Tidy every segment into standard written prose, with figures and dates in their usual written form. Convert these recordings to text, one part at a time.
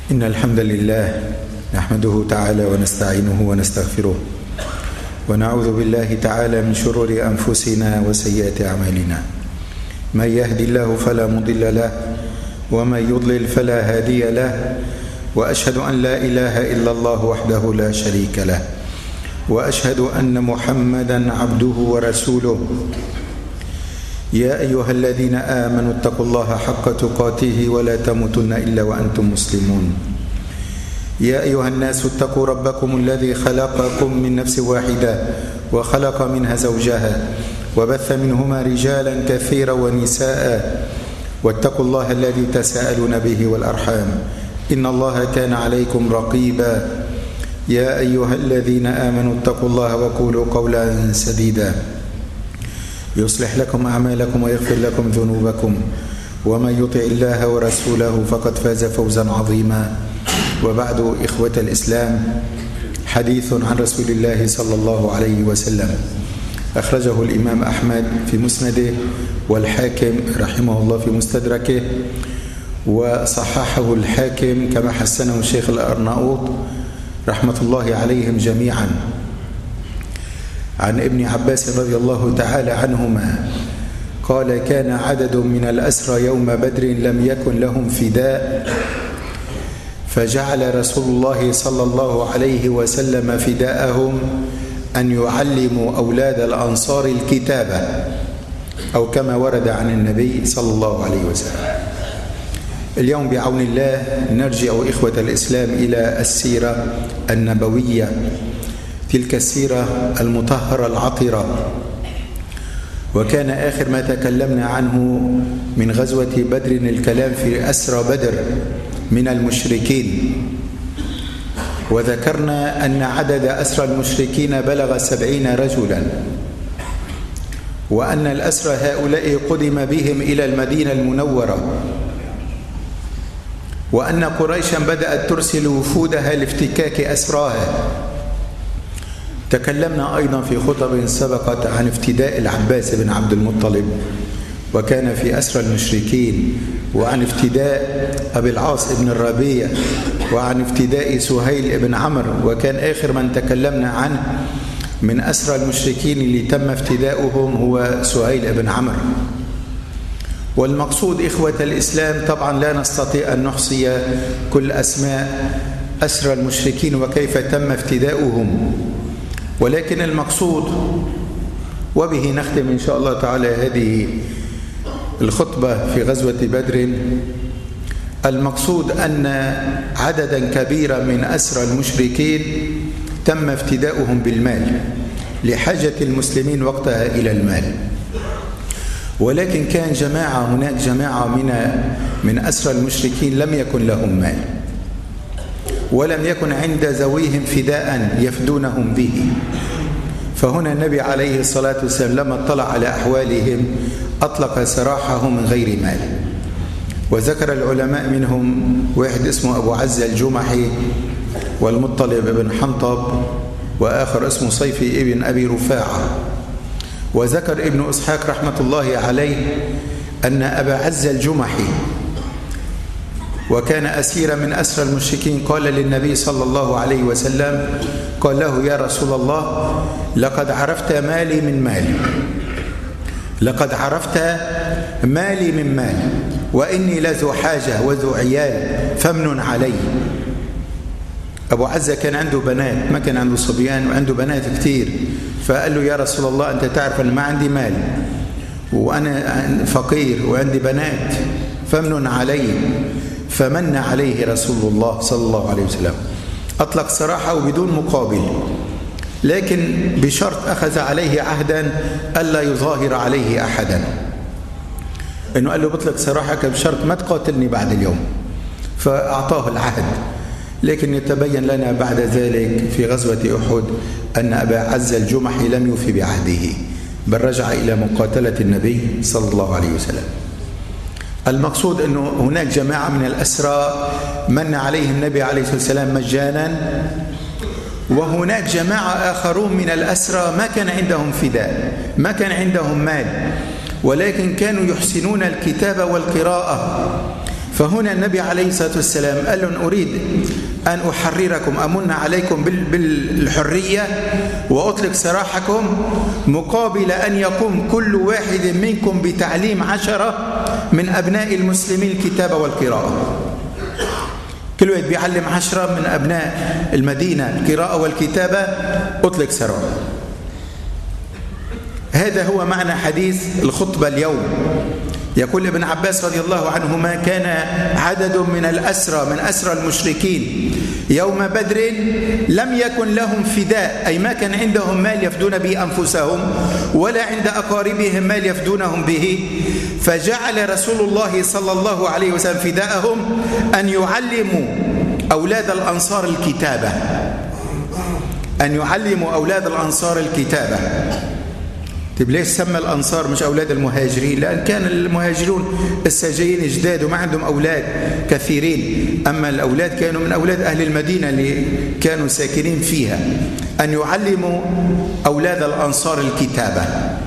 إن الحمد لله نحمده تعالى ونستعينه ونستغفره ونعوذ بالله تعالى من شرور أنفسنا وسيئات أعمالنا. من يهدي الله فلا مضل له ومن يضلل فلا هادي له، وأشهد أن لا إله إلا الله وحده لا شريك له، وأشهد أن محمدا عبده ورسوله. يا أيها الذين آمنوا اتقوا الله حق تقاته ولا تموتن إلا وأنتم مسلمون. يا أيها الناس اتقوا ربكم الذي خلقكم من نفس واحدة وخلق منها زوجها وبث منهما رجالا كثيرا ونساء، واتقوا الله الذي تساءلون به والأرحام إن الله كان عليكم رقيبا. يا أيها الذين آمنوا اتقوا الله وقولوا قولا سديدا يصلح لكم أعمالكم ويغفر لكم ذنوبكم، ومن يطع الله ورسوله فقد فاز فوزا عظيما. وبعد، إخوة الإسلام، حديث عن رسول الله صلى الله عليه وسلم أخرجه الإمام أحمد في مسنده، والحاكم رحمه الله في مستدركه، وصححه الحاكم كما حسنه الشيخ الأرناؤوط رحمة الله عليهم جميعا، عن ابن عباس رضي الله تعالى عنهما قال: كان عدد من الأسرى يوم بدر لم يكن لهم فداء، فجعل رسول الله صلى الله عليه وسلم فداءهم أن يعلموا أولاد الأنصار الكتابة، أو كما ورد عن النبي صلى الله عليه وسلم. اليوم بعون الله نرجع إخوة الإسلام إلى السيرة النبوية، تلك السيرة المطهرة العطرة. وكان آخر ما تكلمنا عنه من غزوة بدر الكلام في أسرى بدر من المشركين، وذكرنا أن عدد أسرى المشركين بلغ 70 رجلا، وأن الأسرى هؤلاء قدم بهم إلى المدينة المنورة، وأن قريشا بدأت ترسل وفودها لافتكاك أسراها. تكلمنا أيضا في خطب سبقت عن افتداء العباس بن عبد المطلب وكان في أسرى المشركين، وعن افتداء أبي العاص بن الربيع، وعن افتداء سهيل بن عمرو، وكان آخر من تكلمنا عنه من أسرى المشركين اللي تم افتداؤهم هو سهيل بن عمرو. والمقصود إخوة الإسلام، طبعا لا نستطيع أن نحصي كل أسماء أسرى المشركين وكيف تم افتداؤهم، ولكن المقصود، وبه نختم إن شاء الله تعالى هذه الخطبة في غزوة بدر، المقصود أن عددا كبيرا من أسرى المشركين تم افتداؤهم بالمال لحاجة المسلمين وقتها إلى المال. ولكن كان هناك جماعة من أسرى المشركين لم يكن لهم مال، ولم يكن عند ذويهم فداء يفدونهم به. فهنا النبي عليه الصلاة والسلام لما اطلع على أحوالهم أطلق سراحهم من غير مال. وذكر العلماء منهم واحد اسمه أبو عزة الجمحي، والمطلب بن حنطب، وآخر اسمه صيفي ابن أبي رفاعة. وذكر ابن إسحاق رحمة الله عليه أن أبا عزة الجمحي وكان أسيرا من أسرى المشركين قال للنبي صلى الله عليه وسلم، قال له: يا رسول الله، لقد عرفت مالي من مالي، لقد عرفت مالي من مالي، وإني لذو حاجة وذو عيال فمن علي. أبو عزة كان عنده بنات، ما كان عنده صبيان، وعنده بنات كتير. فقال له: يا رسول الله، أنت تعرف أن ما عندي مال وأنا فقير وعندي بنات، فمن علي. فمن عليه رسول الله صلى الله عليه وسلم، أطلق سراحه بدون مقابل، لكن بشرط أخذ عليه عهدا ألا يظاهر عليه أحدا، إنه قال له: بطلق سراحك بشرط ما تقاتلني بعد اليوم. فأعطاه العهد، لكن يتبين لنا بعد ذلك في غزوة أحد أن أبا عزة الجمحي لم يوفي بعهده، بل رجع إلى مقاتلة النبي صلى الله عليه وسلم. المقصود أنه هناك جماعة من الأسرى من عليهم النبي عليه الصلاة والسلام مجانا، وهناك جماعة آخرون من الأسرى ما كان عندهم فداء، ما كان عندهم مال، ولكن كانوا يحسنون الكتابة والقراءة، فهنا النبي عليه الصلاة والسلام قال لهم أريد أن أحرركم، أمن عليكم بالحرية وأطلق سراحكم مقابل أن يقوم كل واحد منكم بتعليم 10 من أبناء المسلمين الكتابة والقراءة. كل واحد بيعلم 10 من أبناء المدينة القراءة والكتابة، أطلق سراح. هذا هو معنى حديث الخطبة اليوم. يقول ابن عباس رضي الله عنهما: كان عدد من الأسرى من أسرى المشركين يوم بدر لم يكن لهم فداء، أي ما كان عندهم مال يفدون به أنفسهم ولا عند أقاربهم مال يفدونهم به، فجعل رسول الله صلى الله عليه وسلم فداءهم أن يعلموا أولاد الأنصار الكتابة، أن يعلموا أولاد الأنصار الكتابة. طيب ليش سمى الأنصار مش أولاد المهاجرين؟ لأن كان المهاجرون الساجين جداد وما عندهم أولاد كثيرين، أما الأولاد كانوا من أولاد أهل المدينة اللي كانوا ساكنين فيها. أن يعلموا أولاد الأنصار الكتابة.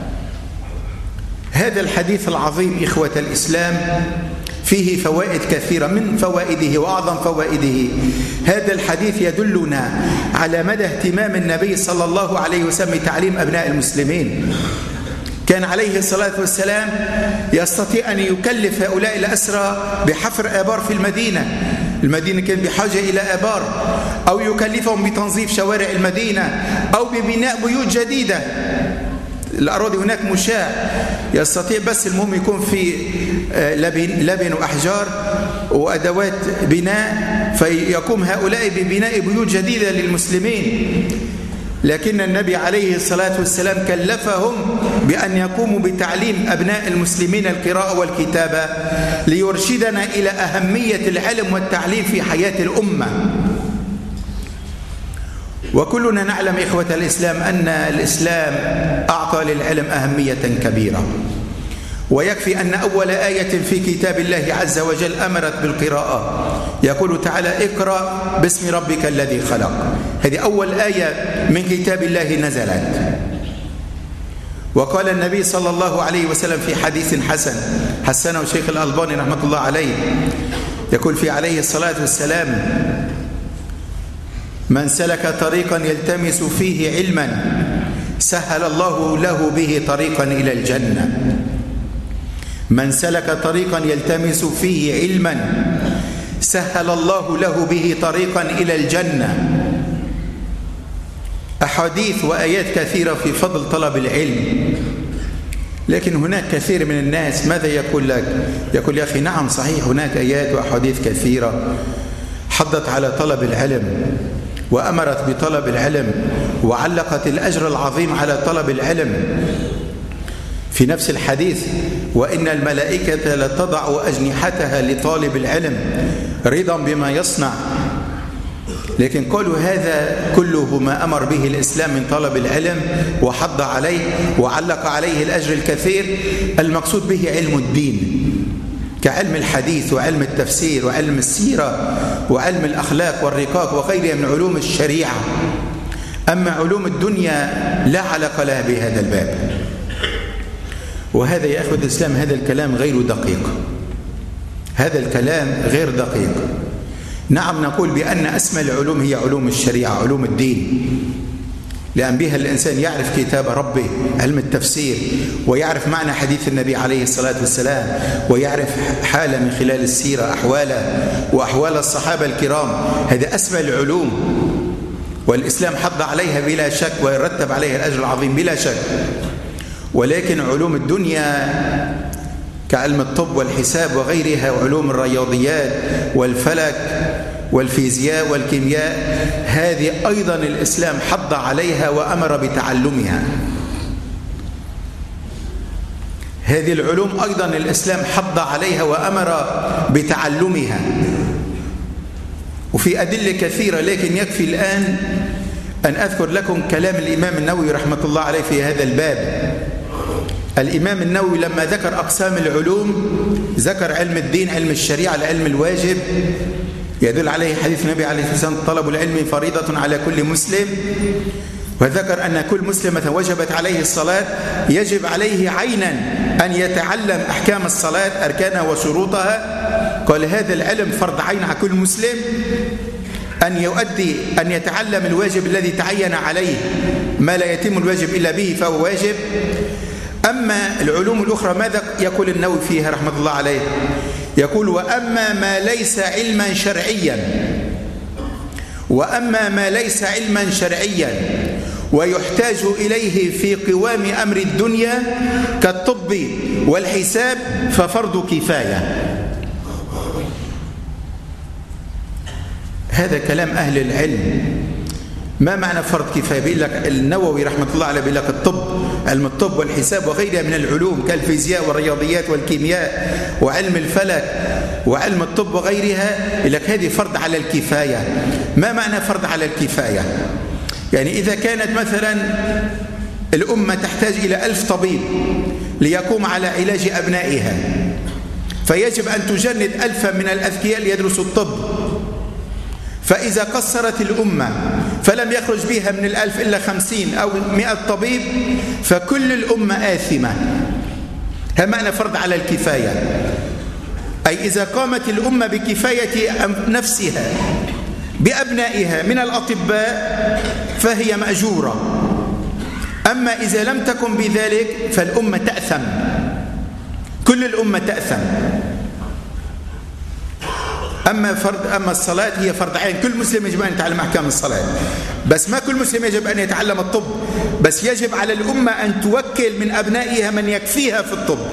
هذا الحديث العظيم إخوة الإسلام فيه فوائد كثيرة. من فوائده وأعظم فوائده هذا الحديث يدلنا على مدى اهتمام النبي صلى الله عليه وسلم بتعليم أبناء المسلمين. كان عليه الصلاة والسلام يستطيع أن يكلف هؤلاء الأسرى بحفر آبار في المدينة كانت بحاجة إلى آبار، أو يكلفهم بتنظيف شوارع المدينة، أو ببناء بيوت جديدة. الأراضي هناك مشاع، يستطيع بس المهم يكون في لبن وأحجار وأدوات بناء، فيقوم هؤلاء ببناء بيوت جديدة للمسلمين. لكن النبي عليه الصلاة والسلام كلفهم بأن يقوموا بتعليم أبناء المسلمين القراءة والكتابة ليرشدنا إلى أهمية العلم والتعليم في حياة الأمة. وكلنا نعلم إخوة الإسلام أن الإسلام أعطى للعلم أهمية كبيرة، ويكفي أن أول آية في كتاب الله عز وجل أمرت بالقراءة. يقول تعالى: اقرأ باسم ربك الذي خلق. هذه أول آية من كتاب الله نزلت. وقال النبي صلى الله عليه وسلم في حديث حسنه الشيخ الألباني رحمة الله عليه، يقول في عليه الصلاة والسلام: من سلك طريقا يلتمس فيه علما سهل الله له به طريقا إلى الجنة. من سلك طريقا يلتمس فيه علما سهل الله له به طريقا إلى الجنة. أحاديث وآيات كثيرة في فضل طلب العلم، لكن هناك كثير من الناس ماذا يقول لك؟ يقول: يا أخي نعم صحيح هناك آيات وأحاديث كثيرة حضت على طلب العلم وأمرت بطلب العلم وعلقت الأجر العظيم على طلب العلم. في نفس الحديث: وإن الملائكة لتضع أجنحتها لطالب العلم رضا بما يصنع. لكن قالوا هذا كله ما أمر به الإسلام من طلب العلم وحض عليه وعلق عليه الأجر الكثير، المقصود به علم الدين كعلم الحديث وعلم التفسير وعلم السيرة وعلم الأخلاق والرقاق وغيرها من علوم الشريعة. أما علوم الدنيا لا علاقة لها بهذا الباب. وهذا يا أخوة الإسلام هذا الكلام غير دقيق، هذا الكلام غير دقيق. نعم نقول بأن أسمى العلوم هي علوم الشريعة، علوم الدين، لأن بها الإنسان يعرف كتاب ربه، علم التفسير، ويعرف معنى حديث النبي عليه الصلاة والسلام، ويعرف حاله من خلال السيرة أحواله وأحوال الصحابة الكرام. هذا أسمى العلوم، والإسلام حض عليها بلا شك ويرتب عليها الأجر العظيم بلا شك. ولكن علوم الدنيا كعلم الطب والحساب وغيرها وعلوم الرياضيات والفلك والفيزياء والكيمياء، هذه أيضا الإسلام حض عليها وأمر بتعلمها. هذه العلوم أيضا الإسلام حض عليها وأمر بتعلمها، وفي أدلة كثيرة، لكن يكفي الآن أن أذكر لكم كلام الإمام النووي رحمة الله عليه في هذا الباب. الإمام النووي لما ذكر أقسام العلوم ذكر علم الدين، علم الشريعة، العلم الواجب يدل عليه حديث النبي عليه الصلاة والسلام: طلب العلم فريضة على كل مسلم. وذكر أن كل مسلمة وجبت عليه الصلاة يجب عليه عينا أن يتعلم أحكام الصلاة أركانها وشروطها قال هذا العلم فرض عين على كل مسلم أن يتعلم الواجب الذي تعين عليه، ما لا يتم الواجب إلا به فهو واجب. أما العلوم الأخرى ماذا يقول النووي فيها رحمة الله عليه؟ يقول وأما ما ليس علما شرعيا ويحتاج إليه في قوام أمر الدنيا كالطب والحساب ففرض كفاية. هذا كلام أهل العلم. ما معنى فرض كفاية؟ بيقول لك النووي رحمة الله عليه بيقول لك الطب، علم الطب والحساب وغيرها من العلوم كالفيزياء والرياضيات والكيمياء وعلم الفلك وعلم الطب وغيرها، يقول لك هذه فرض على الكفاية. ما معنى فرض على الكفاية؟ يعني إذا كانت مثلا الأمة تحتاج إلى 1000 طبيب ليقوم على علاج أبنائها، فيجب أن تجند 1000 من الأذكياء ليدرسوا الطب. فإذا قصرت الأمة فلم يخرج بها من 1000 إلا 50 أو 100 طبيب فكل الأمة آثمة. هذا معنى فرض على الكفاية، أي إذا قامت الأمة بكفاية نفسها بأبنائها من الأطباء فهي مأجورة. أما إذا لم تكن بذلك فالأمة تأثم، كل الأمة تأثم. أما الصلاة هي فرض عين، كل مسلم يجب أن يتعلم أحكام الصلاة، بس ما كل مسلم يجب أن يتعلم الطب، بس يجب على الأمة أن توكل من أبنائها من يكفيها في الطب.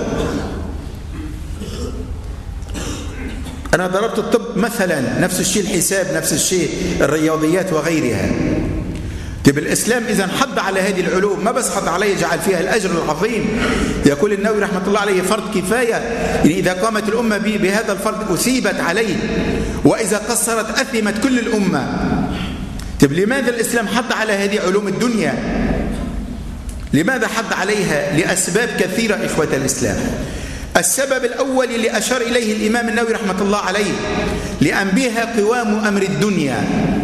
أنا ضربت الطب مثلا، نفس الشيء الحساب، نفس الشيء الرياضيات وغيرها. طيب الإسلام إذا حض على هذه العلوم، ما بس حض عليه جعل فيها الأجر العظيم. يقول النووي رحمة الله عليه فرض كفاية، يعني إذا قامت الأمة بهذا الفرض أثيبت عليه، وإذا قصرت أثمت كل الأمة. طيب لماذا الإسلام حض على هذه علوم الدنيا؟ لماذا حض عليها؟ لأسباب كثيرة إخوة الإسلام. السبب الأول اللي أشار إليه الإمام النووي رحمة الله عليه، لأن بها قوام أمر الدنيا.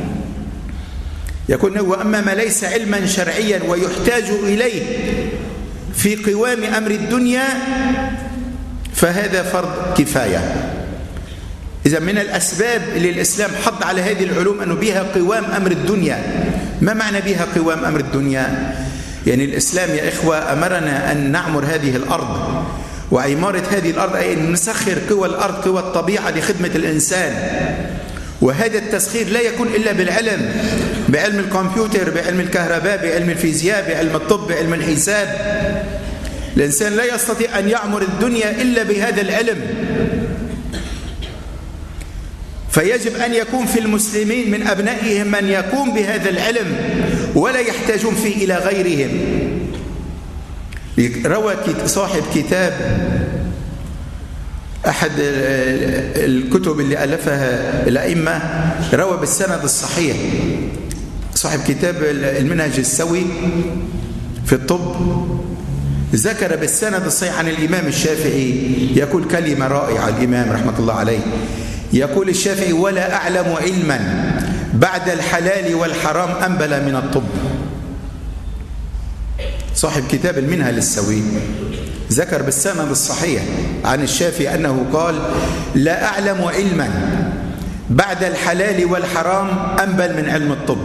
يقول وأما ما ليس علما شرعيا ويحتاج إليه في قوام أمر الدنيا فهذا فرض كفاية. إذا من الأسباب اللي الإسلام حض على هذه العلوم أنه بها قوام أمر الدنيا. ما معنى بها قوام أمر الدنيا؟ يعني الإسلام يا إخوة أمرنا أن نعمر هذه الأرض، وعمارة هذه الأرض أي أن نسخر قوى الأرض قوى الطبيعة لخدمة الإنسان. وهذا التسخير لا يكون إلا بالعلم، بعلم الكمبيوتر، بعلم الكهرباء، بعلم الفيزياء، بعلم الطب، بعلم الحساب. الإنسان لا يستطيع أن يعمر الدنيا إلا بهذا العلم. فيجب أن يكون في المسلمين من أبنائهم من يقوم بهذا العلم ولا يحتاجون فيه إلى غيرهم. روى صاحب كتاب، أحد الكتب اللي ألفها الأئمة، روى بالسند الصحيح، صاحب كتاب المنهج السوي في الطب، ذكر بالسند الصحيح عن الإمام الشافعي، يقول كلمة رائعة الإمام رحمة الله عليه، يقول الشافعي ولا أعلم علما بعد الحلال والحرام أنبل من الطب. صاحب كتاب المنهج السوي ذكر بالسند الصحيح عن الشافعي أنه قال لا أعلم علما بعد الحلال والحرام أنبل من علم الطب.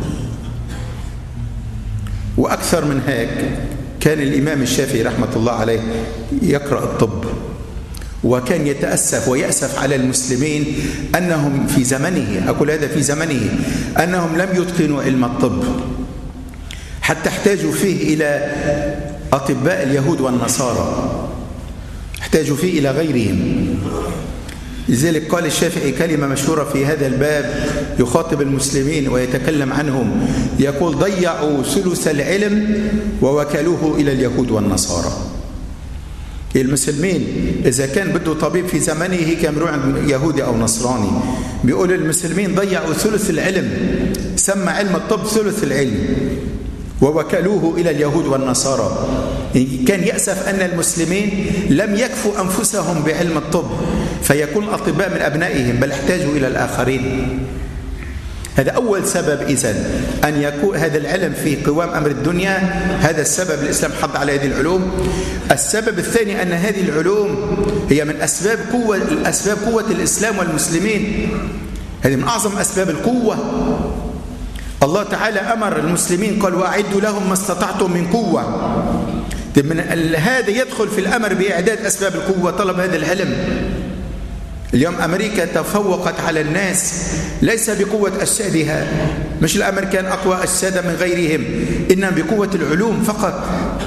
وأكثر من هيك كان الإمام الشافعي رحمة الله عليه يقرأ الطب، وكان يتأسف ويأسف على المسلمين أنهم في زمنه، أقول هذا في زمنه، أنهم لم يتقنوا علم الطب حتى احتاجوا فيه إلى أطباء اليهود والنصارى، احتاجوا فيه إلى غيرهم. لذلك قال الشافعي كلمة مشهورة في هذا الباب يخاطب المسلمين ويتكلم عنهم، يقول ضيعوا ثلث العلم ووكلوه إلى اليهود والنصارى. المسلمين إذا كان بده طبيب في زمنه كان يروح عند يهودي أو نصراني، بيقول المسلمين ضيعوا ثلث العلم، سمى علم الطب ثلث العلم ووكلوه إلى اليهود والنصارى. كان يأسف أن المسلمين لم يكفوا أنفسهم بعلم الطب فيكون الأطباء من أبنائهم، بل احتاجوا إلى الآخرين. هذا أول سبب إذن أن يكون هذا العلم في قوام أمر الدنيا، هذا السبب الإسلام حض على هذه العلوم. السبب الثاني أن هذه العلوم هي من أسباب قوة الإسلام والمسلمين، هذه من أعظم أسباب القوة. الله تعالى أمر المسلمين قال وأعدوا لهم ما استطعتم من قوة. من هذا يدخل في الأمر بإعداد أسباب القوة طلب هذا العلم. اليوم أمريكا تفوقت على الناس ليس بقوة أجسادها، مش الأمريكان أقوى أجسادا من غيرهم، إنما بقوة العلوم فقط.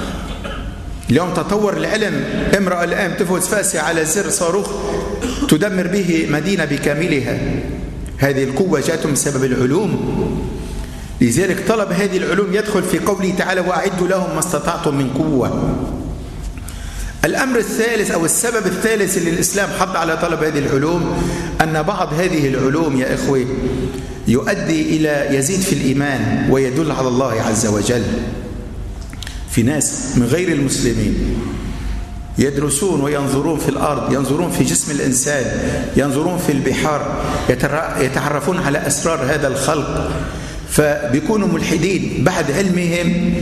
اليوم تطور العلم، امرأة الآن تفوز فاسية على زر صاروخ تدمر به مدينة بكاملها. هذه القوة جاءتهم بسبب العلوم. لذلك طلب هذه العلوم يدخل في قوله تعالى وأعدوا لهم ما استطعتم من قوة. الأمر الثالث أو السبب الثالث اللي الإسلام حض على طلب هذه العلوم أن بعض هذه العلوم يا إخوة يؤدي إلى يزيد في الإيمان ويدل على الله عز وجل. في ناس من غير المسلمين يدرسون وينظرون في الأرض، ينظرون في جسم الإنسان، ينظرون في البحار، يتعرفون على أسرار هذا الخلق، فبيكونوا ملحدين بعد علمهم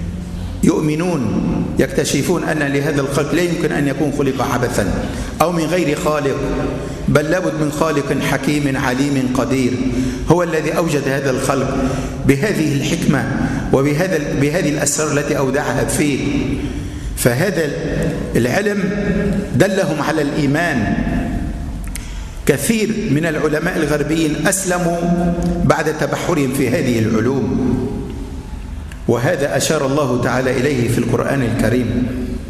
يؤمنون، يكتشفون أن لهذا الخلق لا يمكن أن يكون خلق عبثا أو من غير خالق، بل لابد من خالق حكيم عليم قدير هو الذي أوجد هذا الخلق بهذه الحكمة وبهذه الأسرار التي أودعها فيه. فهذا العلم دلهم على الإيمان. كثير من العلماء الغربيين أسلموا بعد تبحرهم في هذه العلوم، وهذا أشار الله تعالى إليه في القرآن الكريم.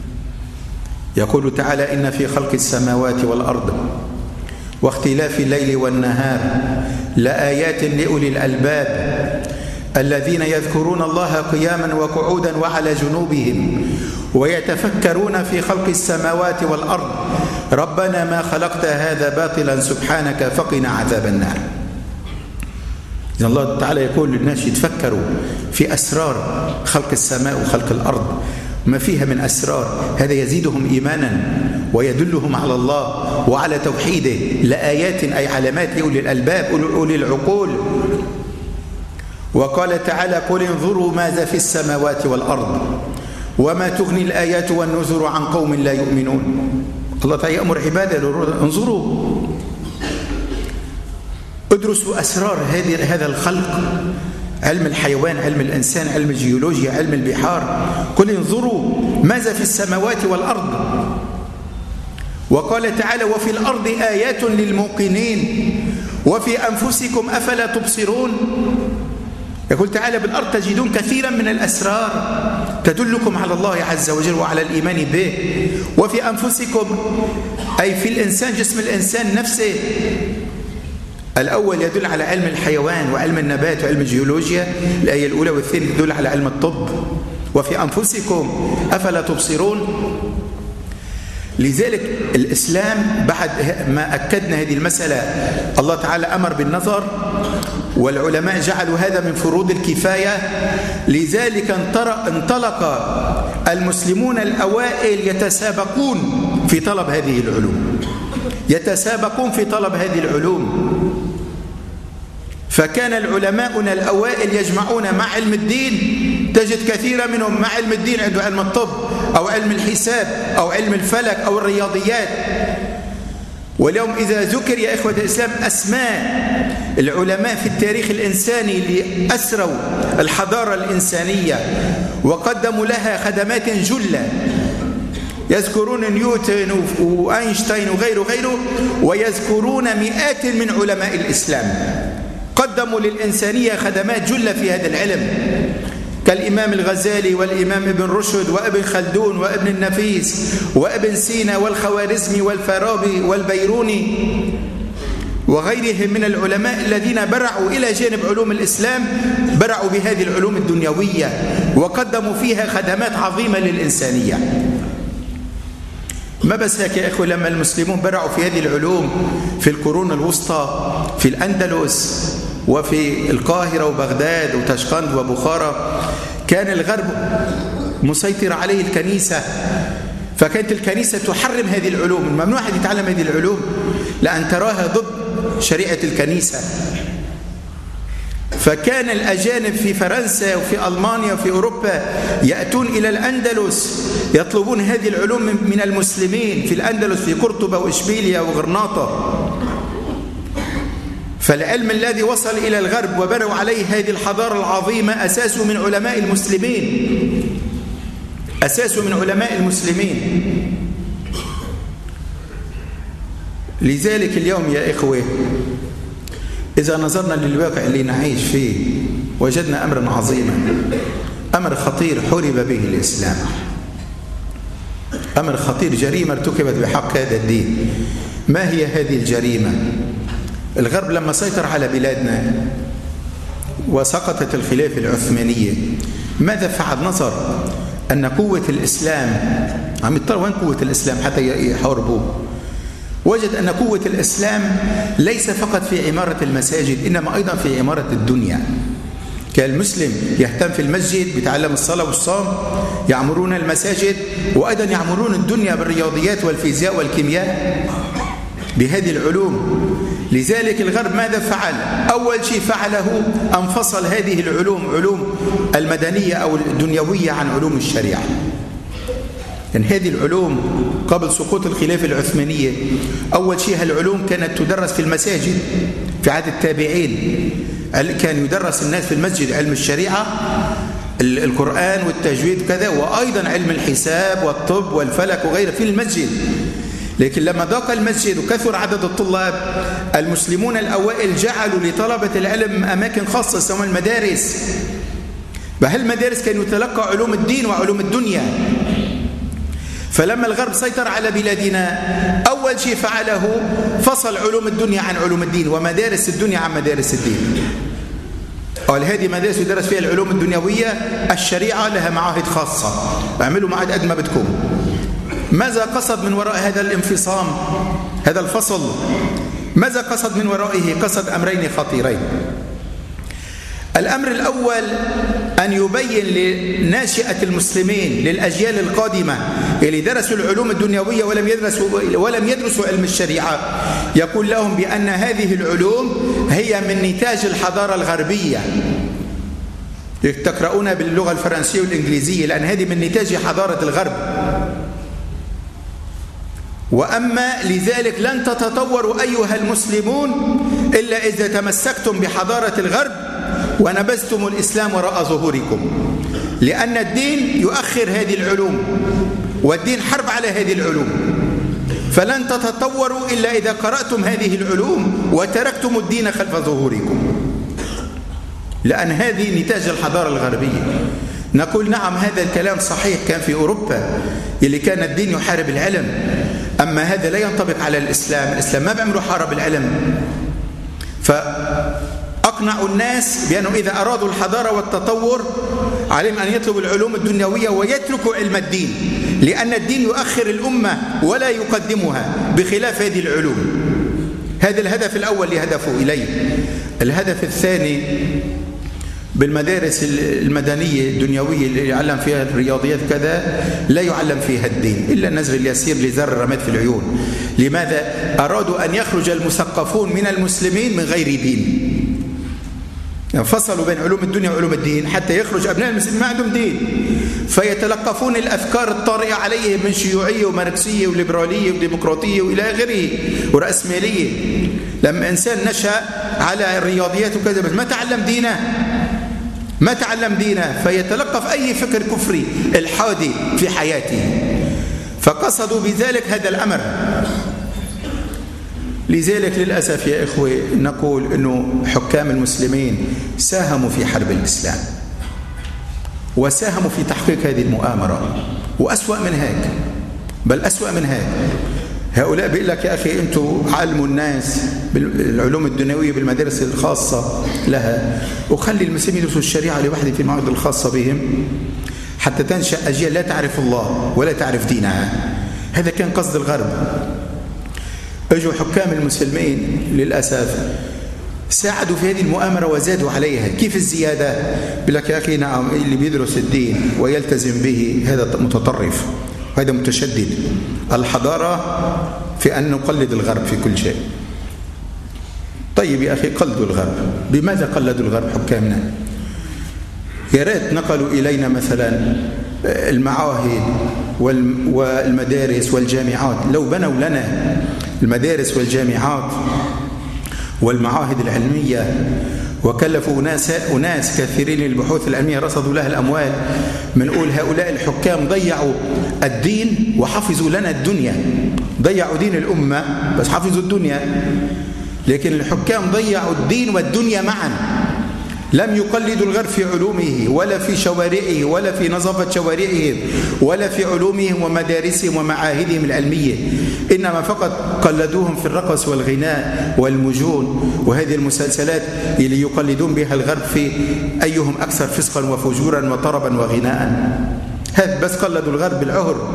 يقول تعالى إن في خلق السماوات والأرض واختلاف الليل والنهار لآيات لأولي الألباب الذين يذكرون الله قياما وقعودا وعلى جنوبهم ويتفكرون في خلق السماوات والأرض ربنا ما خلقت هذا باطلا سبحانك فقنا عذاب النار. إذن الله تعالى يقول للناس يتفكروا في أسرار خلق السماء وخلق الأرض ما فيها من أسرار، هذا يزيدهم إيمانا ويدلهم على الله وعلى توحيده. لآيات أي علامات لأولي الألباب أولي العقول. وقال تعالى قل انظروا ماذا في السماوات والأرض وما تغني الآيات والنذر عن قوم لا يؤمنون. الله تعالى يأمر عباده انظروا ادرسوا أسرار هذا الخلق، علم الحيوان، علم الإنسان، علم الجيولوجيا، علم البحار. قل انظروا ماذا في السماوات والأرض. وقال تعالى وفي الأرض آيات للموقنين وفي أنفسكم أفلا تبصرون. يقول تعالى بالأرض تجدون كثيرا من الأسرار تدلكم على الله عز وجل وعلى الإيمان به. وفي أنفسكم أي في الإنسان، جسم الإنسان نفسه. الأول يدل على علم الحيوان وعلم النبات وعلم الجيولوجيا، الآية الأولى والثانية تدل على علم الطب. وفي أنفسكم أفلا تبصرون. لذلك الإسلام بعد ما أكدنا هذه المسألة الله تعالى أمر بالنظر، والعلماء جعلوا هذا من فروض الكفاية. لذلك انطلق المسلمون الأوائل يتسابقون في طلب هذه العلوم، يتسابقون في طلب هذه العلوم. فكان العلماؤنا الأوائل يجمعون مع علم الدين، تجد كثيرا منهم مع علم الدين عنده علم الطب أو علم الحساب أو علم الفلك أو الرياضيات. واليوم إذا ذكر يا إخوة الإسلام أسماء العلماء في التاريخ الإنساني اللي أسروا الحضارة الإنسانية وقدموا لها خدمات جلة، يذكرون نيوتن وأينشتاين وغيره ويذكرون مئات من علماء الإسلام قدموا للإنسانية خدمات جلة في هذا العلم، كالإمام الغزالي والإمام ابن رشد وابن خلدون وابن النفيس وابن سينا والخوارزمي والفارابي والبيروني وغيرهم من العلماء الذين برعوا إلى جانب علوم الإسلام، برعوا بهذه العلوم الدنيوية وقدموا فيها خدمات عظيمة للإنسانية. ما بس هيك يا إخوة، لما المسلمون برعوا في هذه العلوم في القرون الوسطى في الأندلس وفي القاهرة وبغداد وتشقند وبخارى، كان الغرب مسيطر عليه الكنيسة، فكانت الكنيسة تحرم هذه العلوم، الممنوع أن يتعلم هذه العلوم لأن تراها ضد شريعة الكنيسة. فكان الأجانب في فرنسا وفي ألمانيا وفي أوروبا يأتون إلى الأندلس يطلبون هذه العلوم من المسلمين في الأندلس، في قرطبة وإشبيلية وغرناطة. فالعلم الذي وصل إلى الغرب وبنوا عليه هذه الحضارة العظيمة أساسه من علماء المسلمين، أساسه من علماء المسلمين. لذلك اليوم يا إخوة إذا نظرنا للواقع اللي نعيش فيه وجدنا أمرا عظيما، أمر خطير حورب به الإسلام، أمر خطير، جريمة ارتكبت بحق هذا الدين. ما هي هذه الجريمة؟ الغرب لما سيطر على بلادنا وسقطت الخلافة العثمانية ماذا فعل؟ نظر أن قوة الإسلام عم يضطر، وين قوة الإسلام حتى يحاربوه؟ وجد أن قوة الإسلام ليس فقط في عمارة المساجد إنما أيضا في عمارة الدنيا. كالمسلم يهتم في المسجد بتعلم الصلاة والصوم، يعمرون المساجد وأيضا يعمرون الدنيا بالرياضيات والفيزياء والكيمياء، بهذه العلوم. لذلك الغرب ماذا فعل؟ أول شيء فعله أن فصل هذه العلوم، علوم المدنية أو الدنيوية، عن علوم الشريعة. يعني هذه العلوم قبل سقوط الخلافة العثمانية أول شيء هالعلوم كانت تدرس في المساجد في عهد التابعين. كان يدرس الناس في المسجد علم الشريعة، القرآن والتجويد كذا، وأيضا علم الحساب والطب والفلك وغيره في المسجد. لكن لما ضاق المسجد وكثر عدد الطلاب، المسلمون الأوائل جعلوا لطلبة العلم أماكن خاصة اسمها المدارس. بهالمدارس كانوا يتلقى علوم الدين وعلوم الدنيا. فلما الغرب سيطر على بلادنا أول شيء فعله فصل علوم الدنيا عن علوم الدين، ومدارس الدنيا عن مدارس الدين. قال هذه مدارس يدرس فيها العلوم الدنيوية، الشريعة لها معاهد خاصة، اعملوا معاهد قد ما بدكم. ماذا قصد من وراء هذا الانفصام، هذا الفصل؟ ماذا قصد من ورائه؟ قصد أمرين خطيرين. الأمر الأول أن يبين لناشئة المسلمين، للأجيال القادمة اللي درسوا العلوم الدنيوية ولم يدرسوا علم الشريعة، يقول لهم بأن هذه العلوم هي من نتاج الحضارة الغربية. تقرؤون باللغة الفرنسية والإنجليزية لأن هذه من نتاج حضارة الغرب. وأما لذلك لن تتطوروا أيها المسلمون إلا إذا تمسكتم بحضارة الغرب ونبذتم الإسلام وراء ظهوركم، لأن الدين يؤخر هذه العلوم، والدين حرب على هذه العلوم. فلن تتطوروا إلا إذا قرأتم هذه العلوم وتركتم الدين خلف ظهوركم، لأن هذه نتاج الحضارة الغربية. نقول نعم هذا الكلام صحيح، كان في أوروبا اللي كان الدين يحارب العلم، أما هذا لا ينطبق على الإسلام. الإسلام ما بيعملوا حارب العلم. فأقنعوا الناس بأنه إذا أرادوا الحضارة والتطور عليهم أن يطلبوا العلوم الدنيوية ويتركوا علم الدين، لأن الدين يؤخر الأمة ولا يقدمها بخلاف هذه العلوم. هذا الهدف الأول اللي هدفوا إليه. الهدف الثاني بالمدارس المدنية الدنيوية اللي يعلم فيها الرياضيات كذا لا يعلم فيها الدين إلا النزر اليسير لزر رماد في العيون. لماذا؟ أرادوا أن يخرج المثقفون من المسلمين من غير دين، يعني فصلوا بين علوم الدنيا وعلوم الدين حتى يخرج أبناء المسلمين ما عندهم دين، فيتلقفون الأفكار الطارئة عليهم من شيوعية وماركسية وليبرالية وديمقراطية وإلى آخره ورأسمالية. لما إنسان نشأ على الرياضيات وكذا بس ما تعلم دينه فيتلقف أي فكر كفري الحادي في حياته، فقصدوا بذلك هذا الأمر. لذلك للأسف يا إخوة نقول أنه حكام المسلمين ساهموا في حرب الإسلام وساهموا في تحقيق هذه المؤامرة، وأسوأ من هيك، بل أسوأ من هيك. هؤلاء بيقول لك يا أخي أنتوا علموا الناس بالعلوم الدنيوية بالمدارس الخاصة لها، وخلي المسلمين يدرسوا الشريعة لوحده في المعاهد الخاصة بهم حتى تنشأ أجيال لا تعرف الله ولا تعرف دينها. هذا كان قصد الغرب. اجوا حكام المسلمين للأسف ساعدوا في هذه المؤامرة وزادوا عليها. كيف الزيادة؟ بيقول لك يا أخي نعم اللي بيدرس الدين ويلتزم به هذا متطرف، هذا متشدد. الحضارة في أن نقلد الغرب في كل شيء. طيب يا أخي، قلدوا الغرب. بماذا قلدوا الغرب حكامنا؟ يا ريت نقلوا إلينا مثلا المعاهد والمدارس والجامعات. لو بنوا لنا المدارس والجامعات والمعاهد العلمية وكلفوا أناس كثيرين للبحوث العلمية رصدوا لها الأموال، بنقول هؤلاء الحكام ضيعوا الدين وحفظوا لنا الدنيا. ضيعوا دين الأمة بس حفظوا الدنيا. لكن الحكام ضيعوا الدين والدنيا معا. لم يقلدوا الغرب في علومه ولا في شوارعه ولا في نظافة شوارعهم ولا في علومهم ومدارسهم ومعاهدهم العلمية، إنما فقط قلدوهم في الرقص والغناء والمجون وهذه المسلسلات اللي يقلدون بها الغرب في أيهم أكثر فسقا وفجورا وطربا وغناء. هذا بس قلدوا الغرب بالعهر.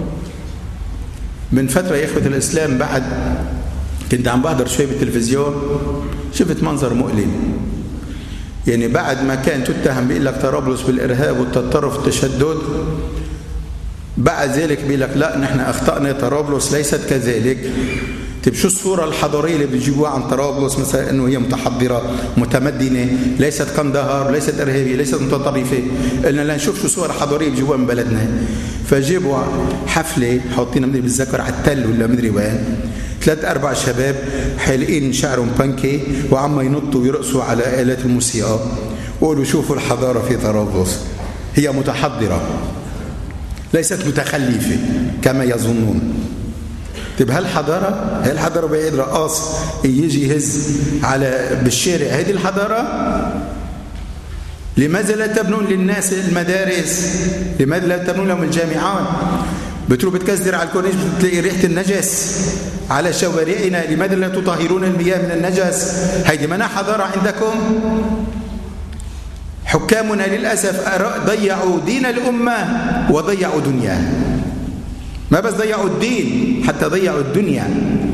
من فترة يا إخوة الإسلام بعد كنت عم بحضر شوي بالتلفزيون، شفت منظر مؤلم. يعني بعد ما كان تتهم بيقول لك طرابلس بالإرهاب والتطرف والتشدد، بعد ذلك بيقول لك لا نحن أخطأنا، طرابلس ليست كذلك. طيب شو الصورة الحضارية اللي بيجيبوها عن طرابلس؟ مثلا أنه هي متحضرة متمدنة، ليست قندهار، ليست إرهابية، ليست متطرفة. قلنا لا نشوف شو صورة حضارية بيجيبوها من بلدنا. فجيبوا حفلة حاطين مدري بالذكر على التل ولا مدري وين، 3-4 شباب حالقين شعرهم بانكي وعم ينطوا ويرقصوا على آلات الموسيقى، وقولوا شوفوا الحضارة في طرابلس، هي متحضرة ليست متخلفة كما يظنون. طيب هالحضارة، هي الحضارة بعيد رقاص يجي يهز على بالشارع، هذه الحضارة؟ لماذا لا تبنون للناس المدارس؟ لماذا لا تبنون لهم الجامعات؟ بتروح بتكسدر على الكورنيش بتلاقي ريحة النجس على شوارعنا، لماذا لا تطهرون المياه من النجس؟ هيدي منا حضارة عندكم؟ حكامنا للأسف ضيعوا دين الأمة وضيعوا دنيا. ما بس ضيعوا الدين، حتى ضيعوا الدنيا.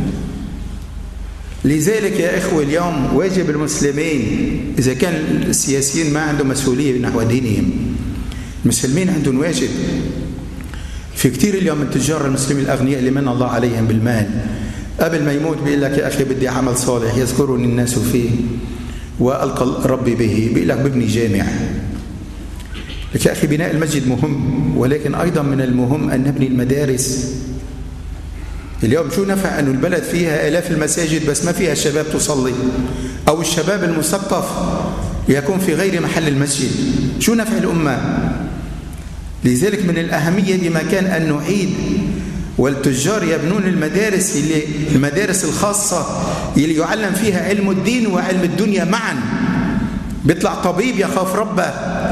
لذلك يا إخوة اليوم واجب المسلمين، إذا كان السياسيين ما عندهم مسؤولية نحو دينهم، المسلمين عندهم واجب. في كثير اليوم من تجار المسلمين الأغنياء اللي من الله عليهم بالمال، قبل ما يموت بيقول لك يا أخي بدي عمل صالح يذكرني الناس فيه وألقى ربي به، بيقول لك ببني جامع. لك يا أخي بناء المسجد مهم، ولكن أيضا من المهم أن نبني المدارس. اليوم شو نفع أن البلد فيها آلاف المساجد بس ما فيها الشباب تصلي، أو الشباب المثقف يكون في غير محل المسجد؟ شو نفع الأمة؟ لذلك من الأهمية بمكان أن نعيد، والتجار يبنون المدارس الخاصة اللي يعلم فيها علم الدين وعلم الدنيا معا. بيطلع طبيب يخاف ربه،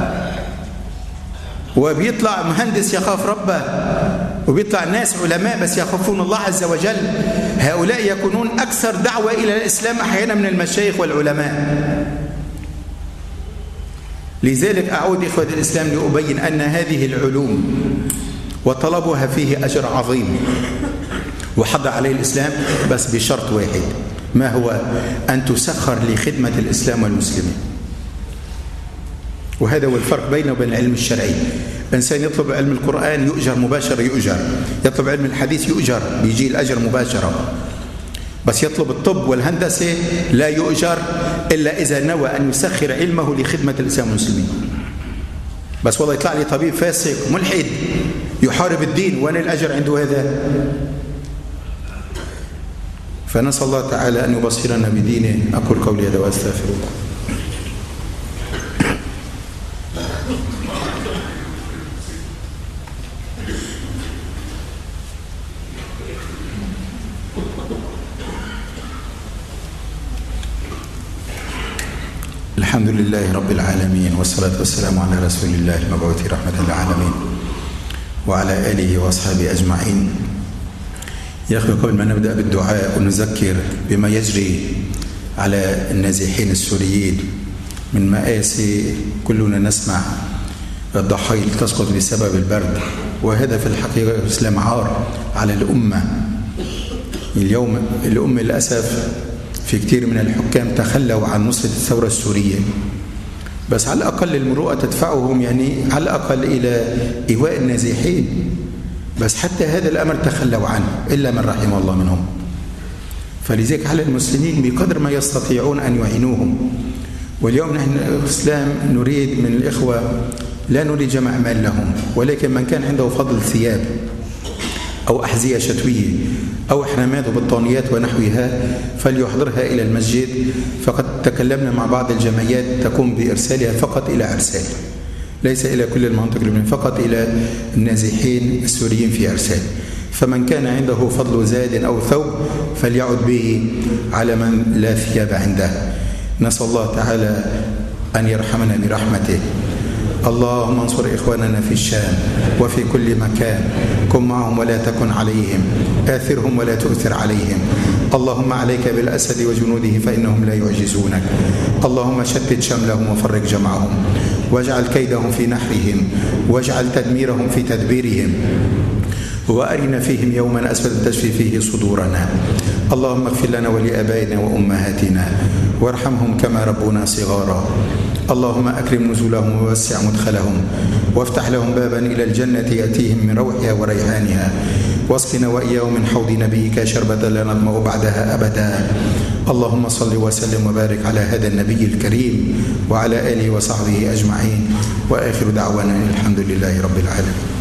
وبيطلع مهندس يخاف ربه، وبيطلع ناس علماء بس يخافون الله عز وجل. هؤلاء يكونون أكثر دعوة إلى الإسلام أحيانا من المشايخ والعلماء. لذلك أعود إخوة الإسلام لأبين أن هذه العلوم وطلبها فيه أجر عظيم وحض عليه الإسلام، بس بشرط واحد، ما هو؟ أن تسخر لخدمة الإسلام والمسلمين. وهذا هو الفرق بينه وبين العلم الشرعي. إنسان يطلب علم القرآن يؤجر مباشرة، يؤجر. يطلب علم الحديث يؤجر، بيجي الأجر مباشرة. بس يطلب الطب والهندسة لا يؤجر إلا إذا نوى أن يسخر علمه لخدمة الإسلام والمسلمين. بس والله يطلع لي طبيب فاسق ملحد يحارب الدين، وين الأجر عنده هذا؟ فنسأل الله تعالى أن يبصرنا بدينه. أقول قولي هذا وأستغفر الله. الحمد لله رب العالمين، والصلاة والسلام على رسول الله المبعوث رحمة للعالمين وعلى آله وأصحابه أجمعين. يا أخي قبل ما نبدأ بالدعاء ونذكر بما يجري على النازحين السوريين من مآسي كلنا نسمع الضحايا تسقط بسبب البرد، وهذا في الحقيقة الإسلام عار على الأمة. اليوم الأمة للأسف في كثير من الحكام تخلوا عن نصرة الثورة السورية، بس على الأقل المروءة تدفعهم يعني على الأقل إلى إيواء النازحين، بس حتى هذا الأمر تخلوا عنه إلا من رحم الله منهم. فلذلك على المسلمين بقدر ما يستطيعون أن يعينوهم. واليوم نحن الإسلام نريد من الإخوة لا نريد جمع مال لهم، ولكن من كان عنده فضل ثياب أو أحذية شتوية أو حرامات وبطانيات ونحوها فليحضرها إلى المسجد. فقد تكلمنا مع بعض الجمعيات تقوم بإرسالها فقط إلى عرسال، ليس إلى كل المناطق اللبنانية، فقط إلى النازحين السوريين في عرسال. فمن كان عنده فضل زاد أو ثوب فليعد به على من لا ثياب عنده. نسأل الله تعالى أن يرحمنا برحمته. اللهم انصر إخواننا في الشام وفي كل مكان، كن معهم ولا تكن عليهم، آثرهم ولا تؤثر عليهم. اللهم عليك بالأسد وجنوده فإنهم لا يعجزونك. اللهم شتت شملهم وفرق جمعهم، واجعل كيدهم في نحرهم، واجعل تدميرهم في تدبيرهم، وأرنا فيهم يوما أسفل تشفي فيه صدورنا. اللهم اغفر لنا ولآبائنا وأمهاتنا وارحمهم كما ربونا صغارا. اللهم أكرم نزلهم ووسع مدخلهم، وافتح لهم بابا إلى الجنة يأتيهم من روحها وريحانها، واسقنا وإياهم من حوض نبيك شربة لا نظمأ بعدها أبدا. اللهم صل وسلم وبارك على هذا النبي الكريم وعلى آله وصحبه أجمعين، وآخر دعوانا الحمد لله رب العالمين.